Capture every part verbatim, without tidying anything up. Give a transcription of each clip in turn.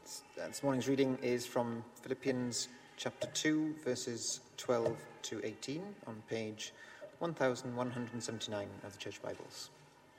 This morning's reading is from Philippians chapter two, verses twelve to eighteen, on page one thousand one hundred seventy-nine of the Church Bibles.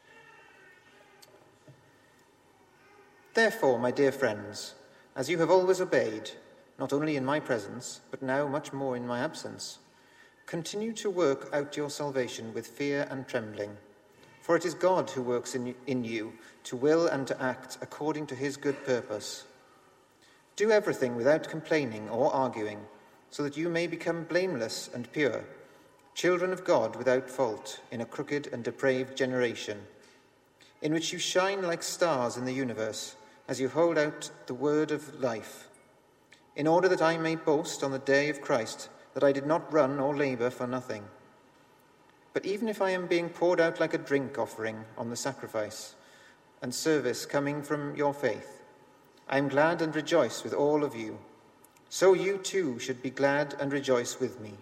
Therefore, my dear friends, as you have always obeyed, not only in my presence, but now much more in my absence, continue to work out your salvation with fear and trembling. For it is God who works in, in you to will and to act according to his good purpose. Do everything without complaining or arguing, so that you may become blameless and pure, children of God without fault in a crooked and depraved generation, in which you shine like stars in the universe as you hold out the word of life, in order that I may boast on the day of Christ that I did not run or labor for nothing. But even if I am being poured out like a drink offering on the sacrifice and service coming from your faith, I am glad and rejoice with all of you. So you too should be glad and rejoice with me.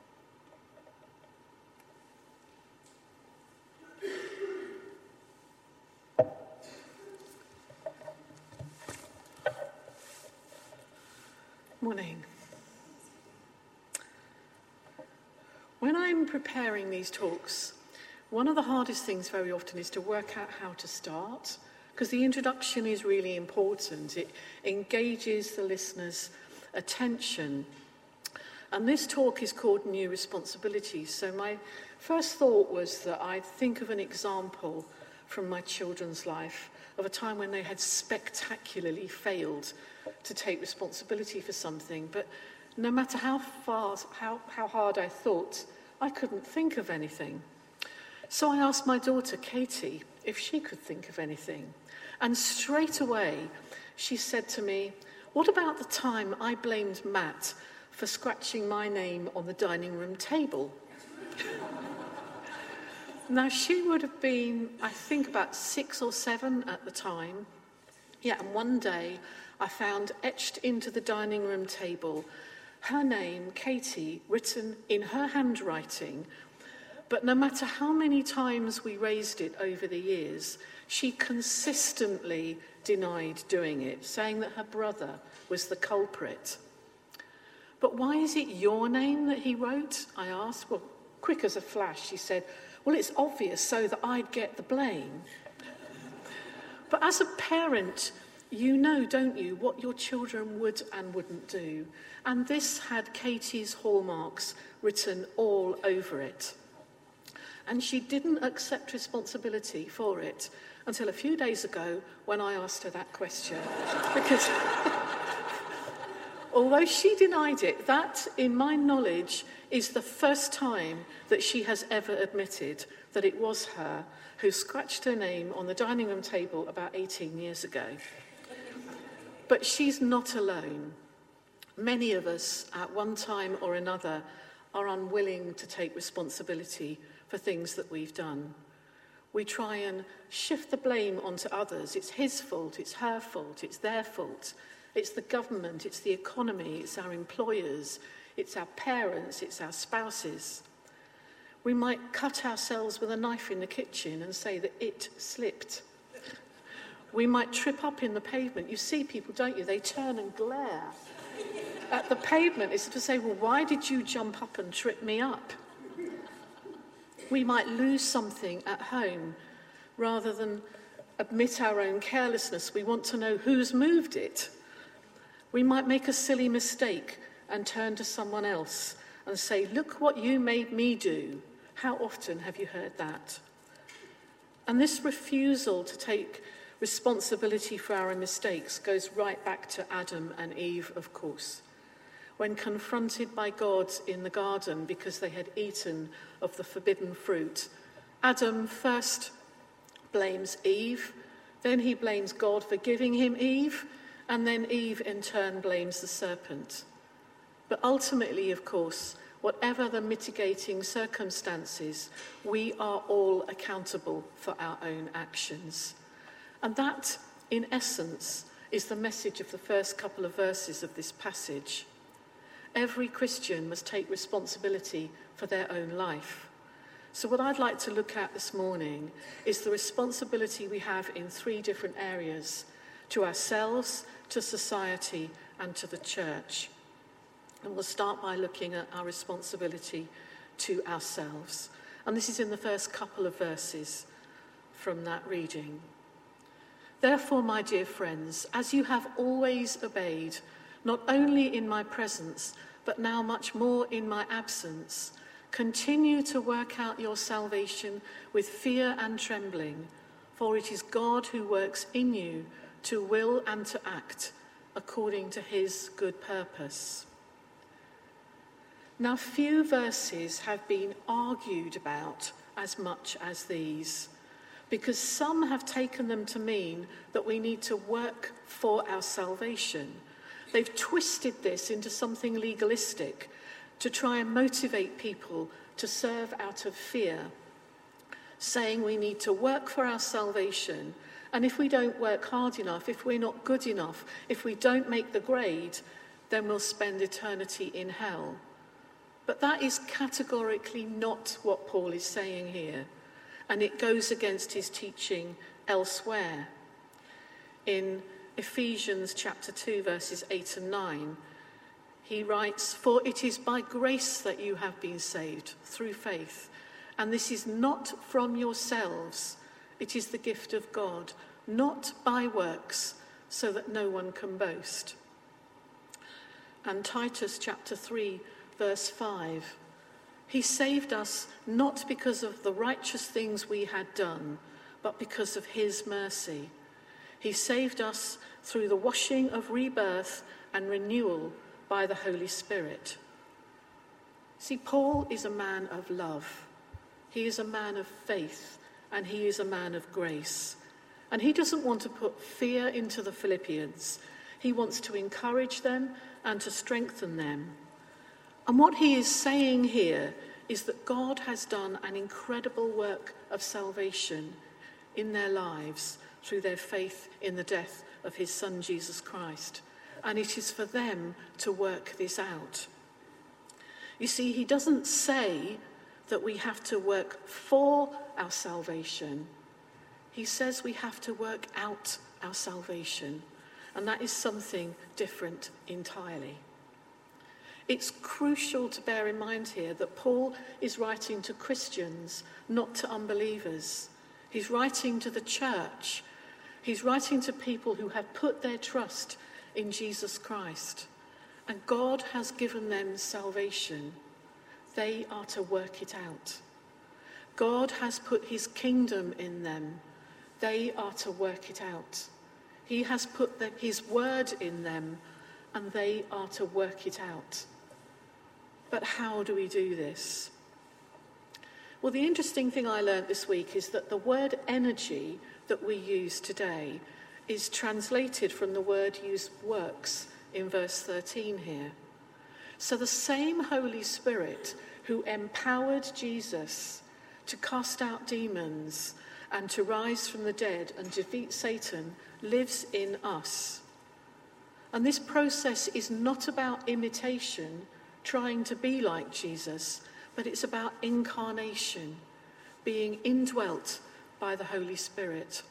Morning. When I'm preparing these talks, one of the hardest things very often is to work out how to start, because the introduction is really important. It engages the listener's attention. And this talk is called New Responsibilities. So my first thought was that I'd think of an example from my children's life of a time when they had spectacularly failed to take responsibility for something. But no matter how far, how, how hard I thought, I couldn't think of anything. So I asked my daughter, Katie, if she could think of anything. And straight away, she said to me, what about the time I blamed Matt for scratching my name on the dining room table? Now, she would have been, I think, about six or seven at the time. Yeah, and one day I found etched into the dining room table her name, Katie, written in her handwriting. But no matter how many times we raised it over the years, she consistently denied doing it, saying that her brother was the culprit. But why is it your name that he wrote? I asked. Well, quick as a flash, she said, well, it's obvious, so that I'd get the blame. But as a parent, you know, don't you, what your children would and wouldn't do. And this had Katie's hallmarks written all over it. And she didn't accept responsibility for it until a few days ago when I asked her that question. Because although she denied it, that, in my knowledge, is the first time that she has ever admitted that it was her who scratched her name on the dining room table about eighteen years ago. But she's not alone. Many of us, at one time or another, are unwilling to take responsibility for things that we've done. We try and shift the blame onto others. It's his fault, it's her fault, it's their fault. It's the government, it's the economy, it's our employers, it's our parents, it's our spouses. We might cut ourselves with a knife in the kitchen and say that it slipped. We might trip up in the pavement. You see people, don't you? They turn and glare at the pavement. It's to say, well, why did you jump up and trip me up? We might lose something at home. Rather than admit our own carelessness, we want to know who's moved it. We might make a silly mistake and turn to someone else and say, look what you made me do. How often have you heard that? And this refusal to take responsibility for our mistakes goes right back to Adam and Eve, of course. When confronted by God in the garden because they had eaten of the forbidden fruit, Adam first blames Eve, then he blames God for giving him Eve, and then Eve in turn blames the serpent. But ultimately, of course, whatever the mitigating circumstances, we are all accountable for our own actions. And that, in essence, is the message of the first couple of verses of this passage. Every Christian must take responsibility for their own life. So what I'd like to look at this morning is the responsibility we have in three different areas: to ourselves, to society and to the church. And we'll start by looking at our responsibility to ourselves. And this is in the first couple of verses from that reading. Therefore, my dear friends, as you have always obeyed, not only in my presence, but now much more in my absence, continue to work out your salvation with fear and trembling, for it is God who works in you to will and to act according to his good purpose. Now, few verses have been argued about as much as these, because some have taken them to mean that we need to work for our salvation. They've twisted this into something legalistic to try and motivate people to serve out of fear, saying we need to work for our salvation, and if we don't work hard enough, if we're not good enough, if we don't make the grade, then we'll spend eternity in hell. But that is categorically not what Paul is saying here, and it goes against his teaching elsewhere. In Ephesians chapter two, verses eight and nine, he writes, "For it is by grace that you have been saved, through faith, and this is not from yourselves, it is the gift of God, not by works, so that no one can boast." And Titus chapter three, verse five, "He saved us not because of the righteous things we had done, but because of his mercy. He saved us through the washing of rebirth and renewal by the Holy Spirit." See, Paul is a man of love. He is a man of faith, and he is a man of grace. And he doesn't want to put fear into the Philippians. He wants to encourage them and to strengthen them. And what he is saying here is that God has done an incredible work of salvation in their lives through their faith in the death of his son, Jesus Christ. And it is for them to work this out. You see, he doesn't say that we have to work for our salvation. He says we have to work out our salvation. And that is something different entirely. It's crucial to bear in mind here that Paul is writing to Christians, not to unbelievers. He's writing to the church. He's writing to people who have put their trust in Jesus Christ. And God has given them salvation. They are to work it out. God has put his kingdom in them. They are to work it out. He has put the, his word in them, and they are to work it out. But how do we do this? Well, the interesting thing I learned this week is that the word energy that we use today is translated from the word used works in verse thirteen here. So the same Holy Spirit who empowered Jesus to cast out demons and to rise from the dead and defeat Satan lives in us. And this process is not about imitation, trying to be like Jesus, but it's about incarnation, being indwelt by the Holy Spirit.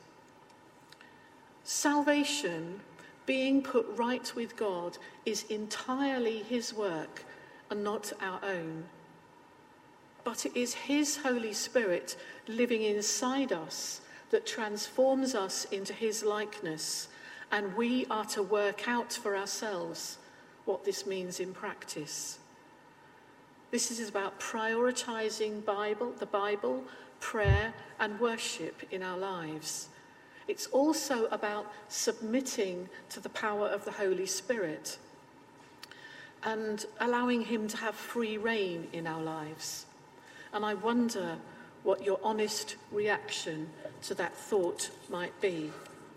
Salvation, being put right with God, is entirely his work and not our own. But it is his Holy Spirit living inside us that transforms us into his likeness, and we are to work out for ourselves what this means in practice. This is about prioritizing Bible, the Bible, prayer, and worship in our lives. It's also about submitting to the power of the Holy Spirit and allowing him to have free reign in our lives. And I wonder what your honest reaction to that thought might be.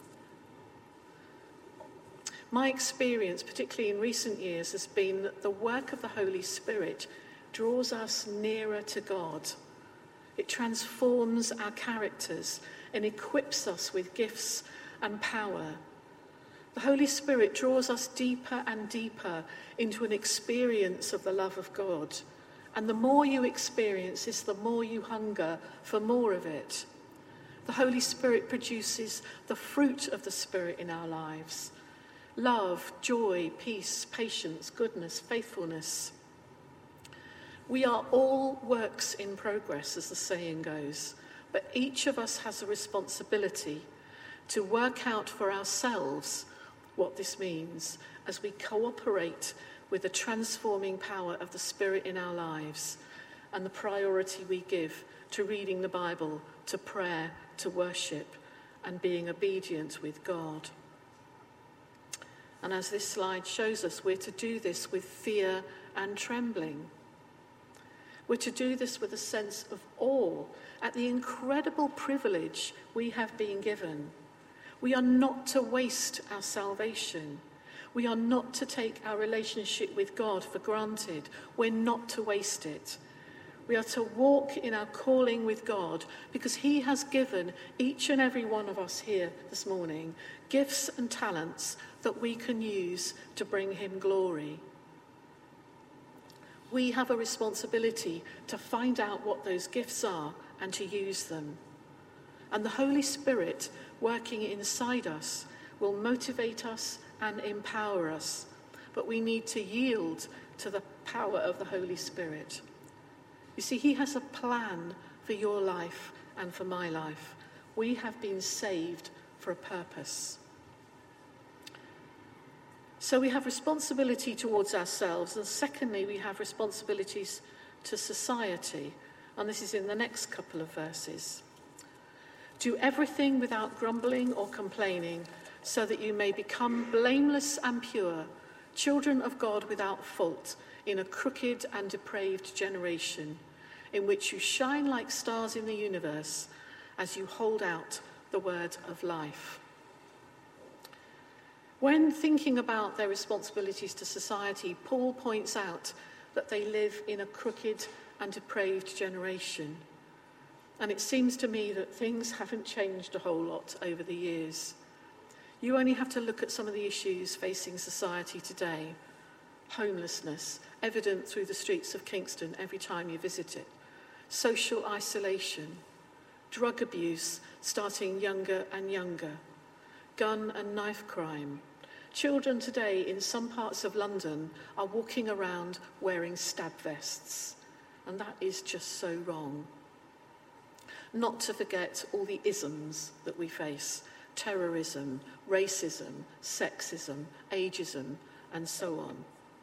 My experience, particularly in recent years, has been that the work of the Holy Spirit draws us nearer to God. It transforms our characters and equips us with gifts and power. The Holy Spirit draws us deeper and deeper into an experience of the love of God. And the more you experience this, the more you hunger for more of it. The Holy Spirit produces the fruit of the Spirit in our lives. love, joy, peace, patience, goodness, faithfulness. We are all works in progress, as the saying goes, but each of us has a responsibility to work out for ourselves what this means as we cooperate with the transforming power of the Spirit in our lives and the priority we give to reading the Bible, to prayer, to worship, and being obedient with God. And as this slide shows us, we're to do this with fear and trembling. We're to do this with a sense of awe at the incredible privilege we have been given. We are not to waste our salvation. We are not to take our relationship with God for granted. We're not to waste it. We are to walk in our calling with God because he has given each and every one of us here this morning gifts and talents that we can use to bring him glory. We have a responsibility to find out what those gifts are and to use them. And the Holy Spirit working inside us will motivate us and empower us. But we need to yield to the power of the Holy Spirit. You see, he has a plan for your life and for my life. We have been saved for a purpose. So we have responsibility towards ourselves, and secondly, we have responsibilities to society. And this is in the next couple of verses. Do everything without grumbling or complaining, so that you may become blameless and pure, children of God without fault, in a crooked and depraved generation, in which you shine like stars in the universe as you hold out the word of life. When thinking about their responsibilities to society, Paul points out that they live in a crooked and depraved generation. And it seems to me that things haven't changed a whole lot over the years. You only have to look at some of the issues facing society today. Homelessness, evident through the streets of Kingston every time you visit it. Social isolation. Drug abuse, starting younger and younger. Gun and knife crime. Children today in some parts of London are walking around wearing stab vests. And that is just so wrong. Not to forget all the isms that we face. Terrorism, racism, sexism, ageism, and so on.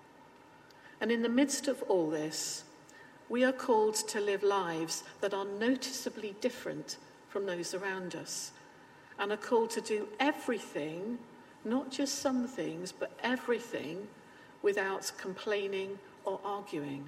And in the midst of all this, we are called to live lives that are noticeably different from those around us, and are called to do everything, not just some things, but everything, without complaining or arguing.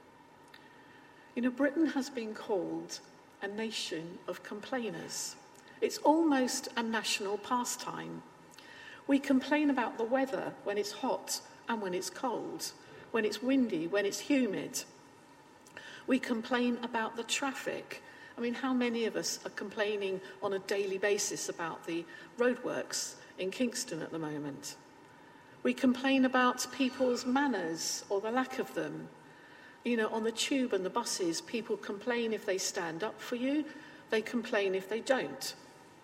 You know, Britain has been called a nation of complainers. It's almost a national pastime. We complain about the weather when it's hot and when it's cold, when it's windy, when it's humid. We complain about the traffic. I mean, how many of us are complaining on a daily basis about the roadworks in Kingston at the moment? We complain about people's manners or the lack of them. You know, on the tube and the buses, people complain if they stand up for you. They complain if they don't.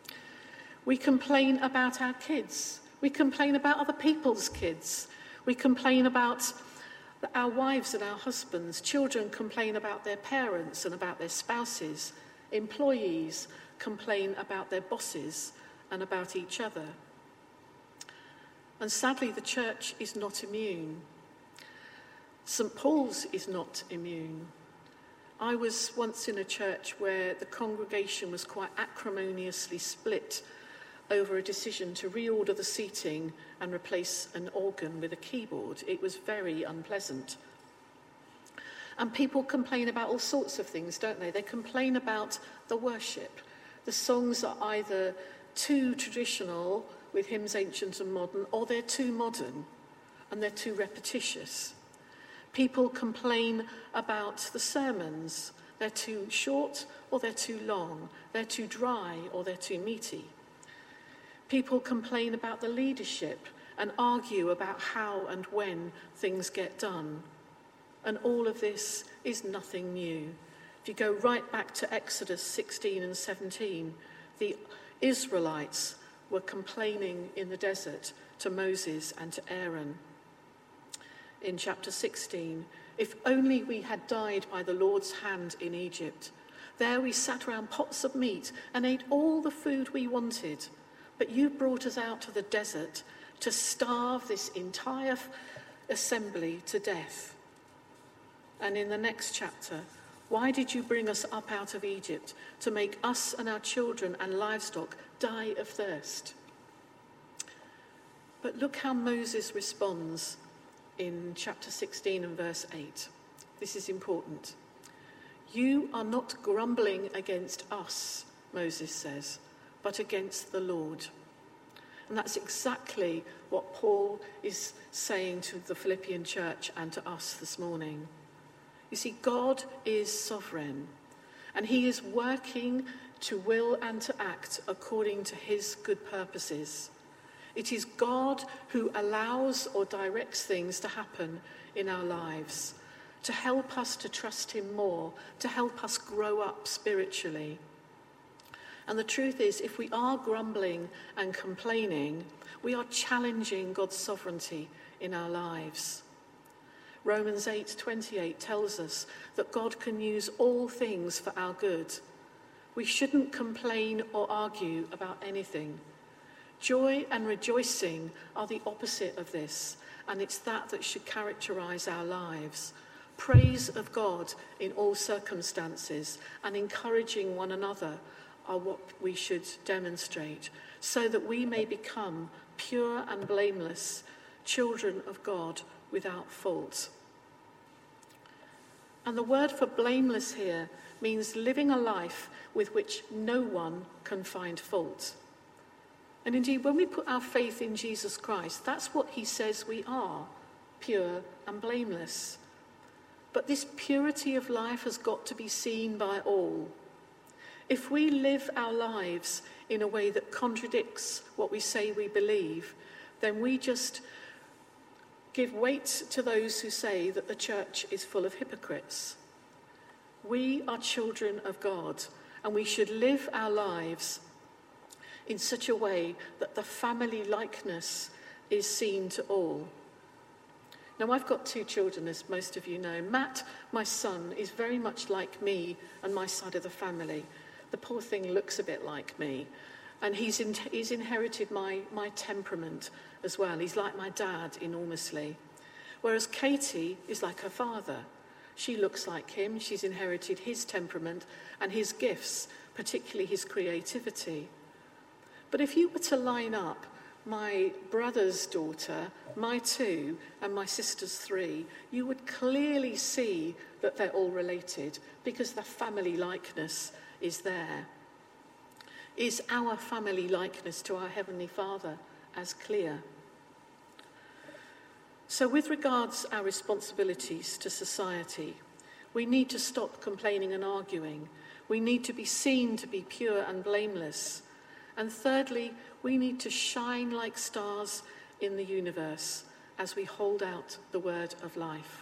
We complain about our kids. We complain about other people's kids. We complain about our wives and our husbands. Children complain about their parents and about their spouses. Employees complain about their bosses and about each other. And sadly, the church is not immune. Saint Paul's is not immune. I was once in a church where the congregation was quite acrimoniously split over a decision to reorder the seating and replace an organ with a keyboard. It was very unpleasant. And people complain about all sorts of things, don't they? They complain about the worship. The songs are either too traditional with hymns ancient and modern, or they're too modern and they're too repetitious. People complain about the sermons. They're too short or they're too long. They're too dry or they're too meaty. People complain about the leadership and argue about how and when things get done. And all of this is nothing new. If you go right back to Exodus sixteen and seventeen, the Israelites were complaining in the desert to Moses and to Aaron. In chapter sixteen, if only we had died by the Lord's hand in Egypt. There we sat around pots of meat and ate all the food we wanted. But you brought us out to the desert to starve this entire assembly to death. And in the next chapter, why did you bring us up out of Egypt to make us and our children and livestock die of thirst? But look how Moses responds in chapter sixteen and verse eight. This is important. You are not grumbling against us, Moses says, but against the Lord. And that's exactly what Paul is saying to the Philippian church and to us this morning. You see, God is sovereign, and he is working to will and to act according to his good purposes. It is God who allows or directs things to happen in our lives, to help us to trust him more, to help us grow up spiritually. And the truth is, if we are grumbling and complaining, we are challenging God's sovereignty in our lives. Romans eight twenty-eight tells us that God can use all things for our good. We shouldn't complain or argue about anything. Joy and rejoicing are the opposite of this, and it's that that should characterize our lives. Praise of God in all circumstances and encouraging one another are what we should demonstrate, so that we may become pure and blameless, children of God without fault. And the word for blameless here means living a life with which no one can find fault. And indeed, when we put our faith in Jesus Christ, that's what he says we are, pure and blameless. But this purity of life has got to be seen by all. If we live our lives in a way that contradicts what we say we believe, then we just give weight to those who say that the church is full of hypocrites. We are children of God, and we should live our lives in such a way that the family likeness is seen to all. Now, I've got two children, as most of you know. Matt, my son, is very much like me and my side of the family. The poor thing looks a bit like me. And he's, in, he's inherited my, my temperament as well. He's like my dad enormously. Whereas Katie is like her father. She looks like him. She's inherited his temperament and his gifts, particularly his creativity. But if you were to line up my brother's daughter, my two, and my sister's three, you would clearly see that they're all related because the family likeness is there. Is our family likeness to our Heavenly Father as clear? So with regards our responsibilities to society, we need to stop complaining and arguing. We need to be seen to be pure and blameless. And thirdly, we need to shine like stars in the universe as we hold out the word of life.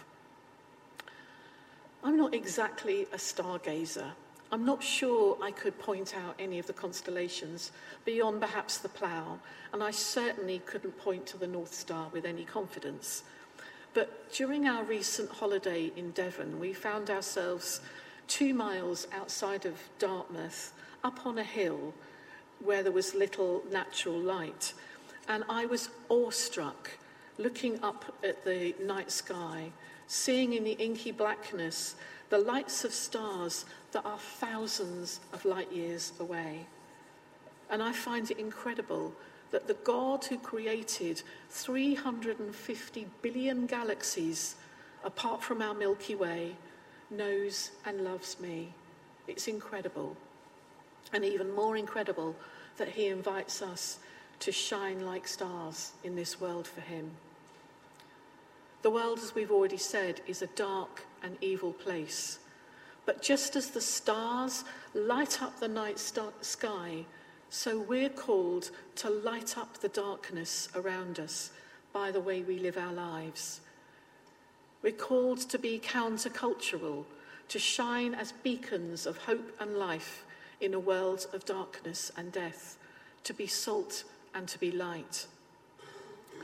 I'm not exactly a stargazer. I'm not sure I could point out any of the constellations beyond perhaps the Plough, and I certainly couldn't point to the North Star with any confidence. But during our recent holiday in Devon, we found ourselves two miles outside of Dartmouth, up on a hill where there was little natural light. And I was awestruck looking up at the night sky, seeing in the inky blackness the lights of stars that are thousands of light years away. And I find it incredible that the God who created three hundred fifty billion galaxies apart from our Milky Way knows and loves me. It's incredible. And even more incredible that he invites us to shine like stars in this world for him. The world, as we've already said, is a dark and evil place. But just as the stars light up the night star- sky, so we're called to light up the darkness around us by the way we live our lives. We're called to be countercultural, to shine as beacons of hope and life in a world of darkness and death, to be salt and to be light.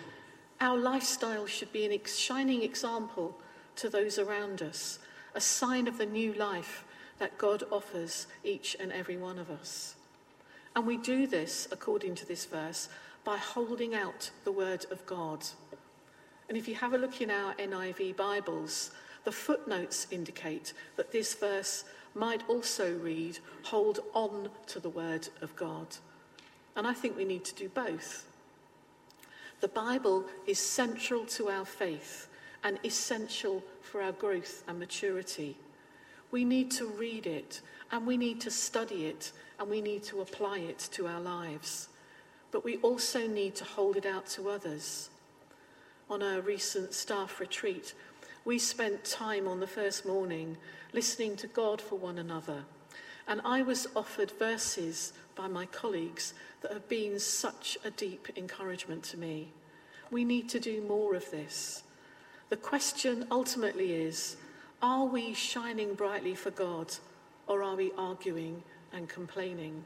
Our lifestyle should be a ex- shining example to those around us, a sign of the new life that God offers each and every one of us. And we do this, according to this verse, by holding out the word of God. And if you have a look in our N I V Bibles, the footnotes indicate that this verse might also read, hold on to the word of God. And I think we need to do both. The Bible is central to our faith and essential for our growth and maturity. We need to read it, and we need to study it, and we need to apply it to our lives. But we also need to hold it out to others. On a recent staff retreat, we spent time on the first morning listening to God for one another. And I was offered verses by my colleagues that have been such a deep encouragement to me. We need to do more of this. The question ultimately is, are we shining brightly for God, or are we arguing and complaining?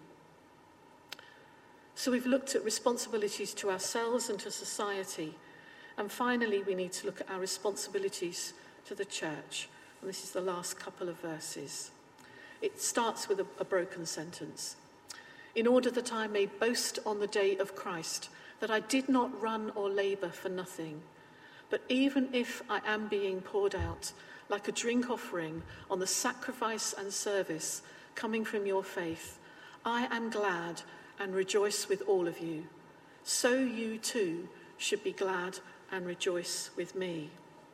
So we've looked at responsibilities to ourselves and to society. And finally, we need to look at our responsibilities to the church. And this is the last couple of verses. It starts with a, a broken sentence. In order that I may boast on the day of Christ, that I did not run or labour for nothing. But even if I am being poured out like a drink offering on the sacrifice and service coming from your faith, I am glad and rejoice with all of you. So you too should be glad and rejoice with me.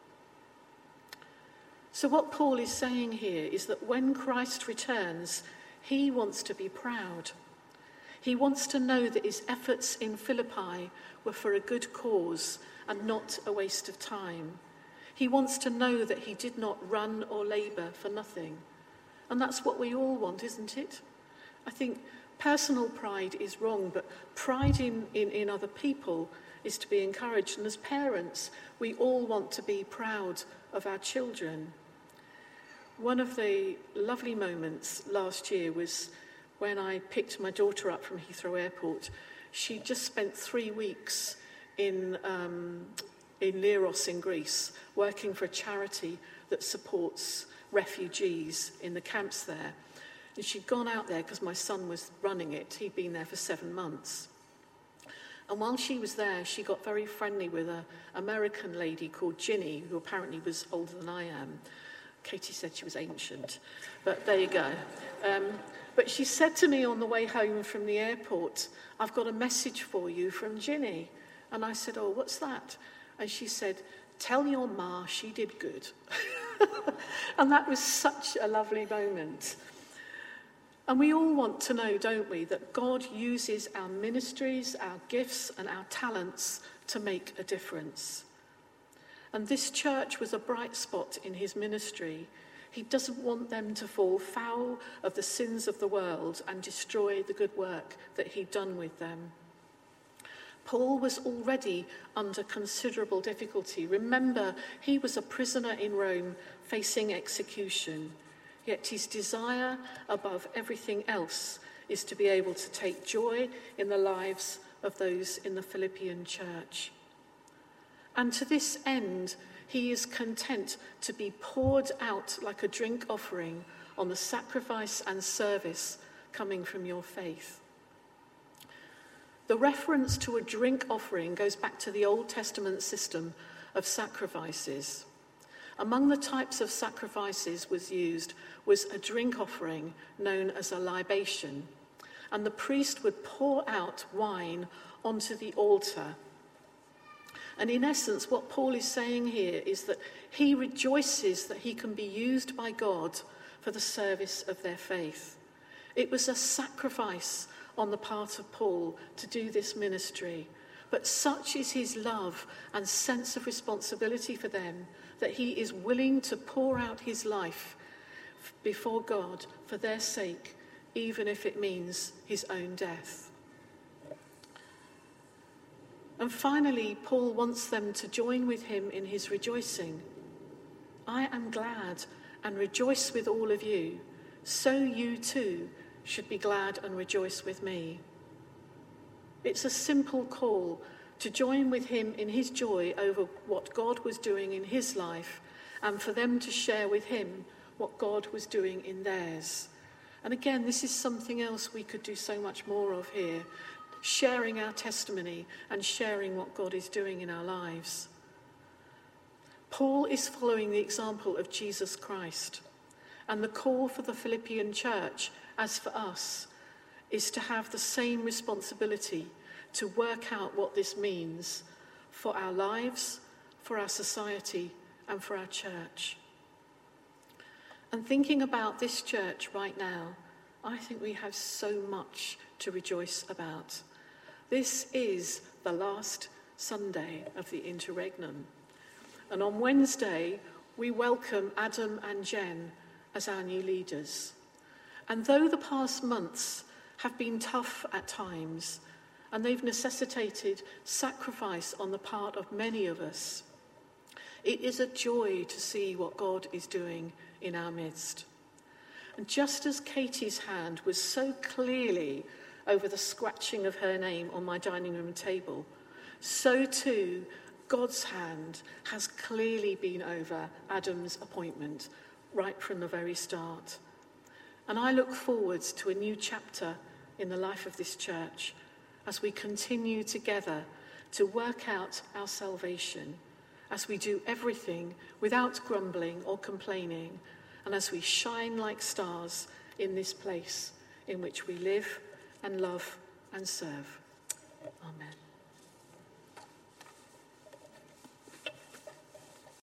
So what Paul is saying here is that when Christ returns, he wants to be proud. He wants to know that his efforts in Philippi were for a good cause and not a waste of time. He wants to know that he did not run or labour for nothing. And that's what we all want, isn't it? I think personal pride is wrong, but pride in, in, in other people is to be encouraged. And as parents, we all want to be proud of our children. One of the lovely moments last year was when I picked my daughter up from Heathrow Airport. She just spent three weeks in um, in Leros in Greece, working for a charity that supports refugees in the camps there. And she'd gone out there because my son was running it. He'd been there for seven months. And while she was there, she got very friendly with an American lady called Ginny, who apparently was older than I am. Katie said she was ancient, but there you go. Um, but she said to me on the way home from the airport, I've got a message for you from Ginny. And I said, oh, what's that? And she said, tell your ma she did good. And that was such a lovely moment. And we all want to know, don't we, that God uses our ministries, our gifts, and our talents to make a difference. And this church was a bright spot in his ministry. He doesn't want them to fall foul of the sins of the world and destroy the good work that he'd done with them. Paul was already under considerable difficulty. Remember, he was a prisoner in Rome facing execution. Yet his desire above everything else is to be able to take joy in the lives of those in the Philippian church. And to this end, he is content to be poured out like a drink offering on the sacrifice and service coming from your faith. The reference to a drink offering goes back to the Old Testament system of sacrifices. Among the types of sacrifices was used was a drink offering known as a libation, and the priest would pour out wine onto the altar. And in essence, what Paul is saying here is that he rejoices that he can be used by God for the service of their faith. It was a sacrifice on the part of Paul to do this ministry, but such is his love and sense of responsibility for them that he is willing to pour out his life before God for their sake, even if it means his own death. And finally, Paul wants them to join with him in his rejoicing. I am glad and rejoice with all of you, so you too should be glad and rejoice with me. It's a simple call to join with him in his joy over what God was doing in his life, and for them to share with him what God was doing in theirs. And again, this is something else we could do so much more of here, sharing our testimony and sharing what God is doing in our lives. Paul is following the example of Jesus Christ, and the call for the Philippian church, as for us, is to have the same responsibility to work out what this means for our lives, for our society, and for our church. And thinking about this church right now, I think we have so much to rejoice about. This is the last Sunday of the interregnum. And on Wednesday, we welcome Adam and Jen as our new leaders. And though the past months have been tough at times, and they've necessitated sacrifice on the part of many of us, it is a joy to see what God is doing in our midst. And just as Katie's hand was so clearly over the scratching of her name on my dining room table, so too God's hand has clearly been over Adam's appointment right from the very start. And I look forward to a new chapter in the life of this church as we continue together to work out our salvation, as we do everything without grumbling or complaining, and as we shine like stars in this place in which we live and love and serve. Amen.